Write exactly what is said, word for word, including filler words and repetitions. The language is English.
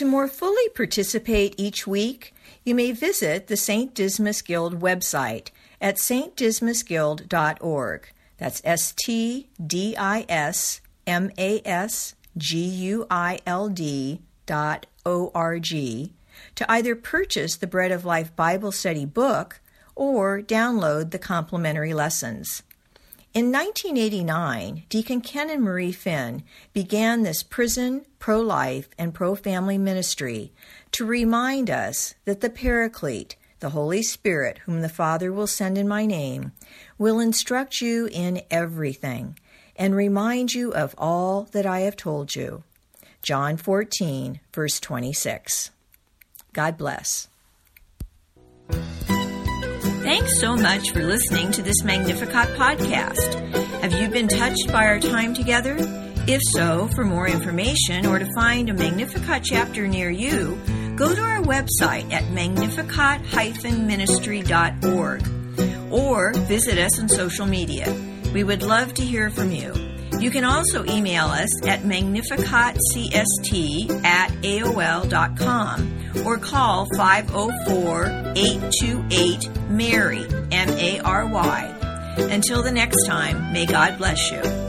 To more fully participate each week, you may visit the Saint Dismas Guild website at s t dismas guild dot org. That's S T D I S M A S G U I L D dot O R G to either purchase the Bread of Life Bible Study book or download the complimentary lessons. In nineteen eighty-nine, Deacon Ken and Marie Finn began this prison, pro-life, and pro-family ministry to remind us that the Paraclete, the Holy Spirit, whom the Father will send in my name, will instruct you in everything and remind you of all that I have told you. John fourteen, verse twenty-six. God bless. Thanks so much for listening to this Magnificat podcast. Have you been touched by our time together? If so, for more information or to find a Magnificat chapter near you, go to our website at magnificat dash ministry dot org or visit us on social media. We would love to hear from you. You can also email us at magnificatcst at A O L dot com or call five oh four, eight two eight, M A R Y, M A R Y. Until the next time, may God bless you.